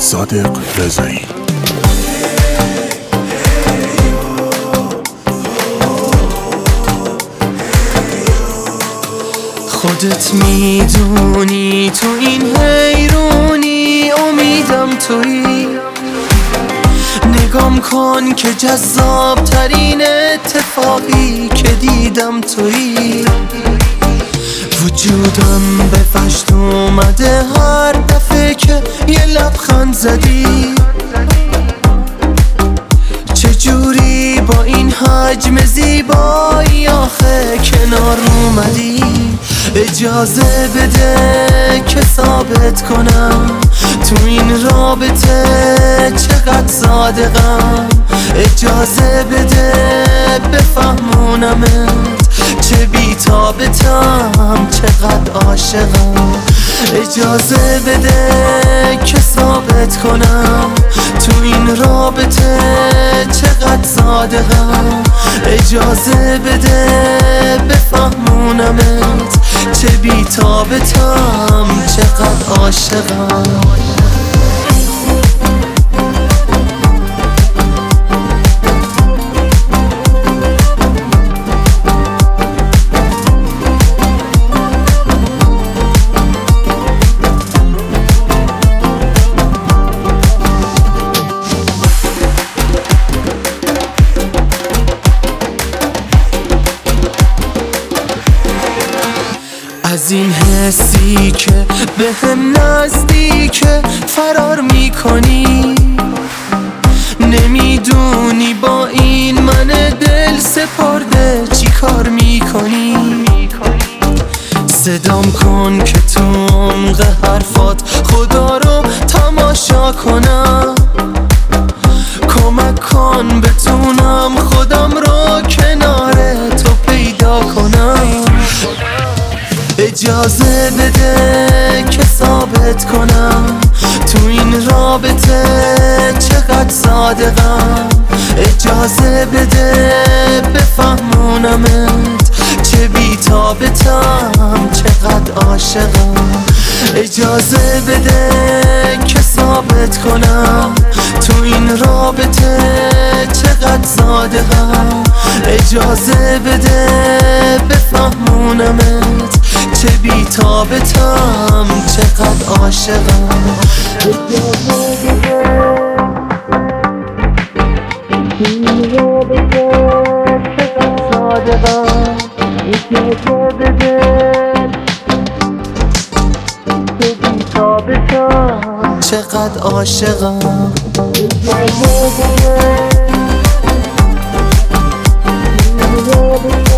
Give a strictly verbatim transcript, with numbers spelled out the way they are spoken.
صادق رضایی. خودت میدونی تو این حیرونی، امیدم تویی. نگام کن که جذاب ترین اتفاقی که دیدم تویی. وجودم به وجد اومده هر دفعه که یه لبخند زدی. چجوری با این حجم زیبایی آخه کنار اومدی؟ اجازه بده که ثابت کنم تو این رابطه چقدر صادقم. اجازه بده بفهمونمت چه بی‌تابتم، چقدر عاشقم. اجازه بده که ثابت کنم تو این رابطه چقدر صادقم. اجازه بده بفهمونمت چه بی‌تابتم، چقدر عاشقم. از این حسی که به هم نزدیکه فرار میکنی. نمیدونی با این من دل سپرده چی کار میکنی. صدام کن که تو عمق حرفات خدا رو تماشا کنم. کمک کن بتونم خودم رو کنار تو پیدا کنم. اجازه بده که ثابت کنم تو این رابطه چقدر صادقم. اجازه بده بفهمونمت چه بی‌تابتم، چقدر عاشقم. اجازه بده که ثابت کنم تو این رابطه چقدر صادقم. اجازه بده بفهمونمت چه بی‌تابتم، چقدر عاشقم. اجازه بده تو این رابطه چقدر صادقم. اجازه بده چه بی‌تابتم، چقدر عاشقم. اجازه بده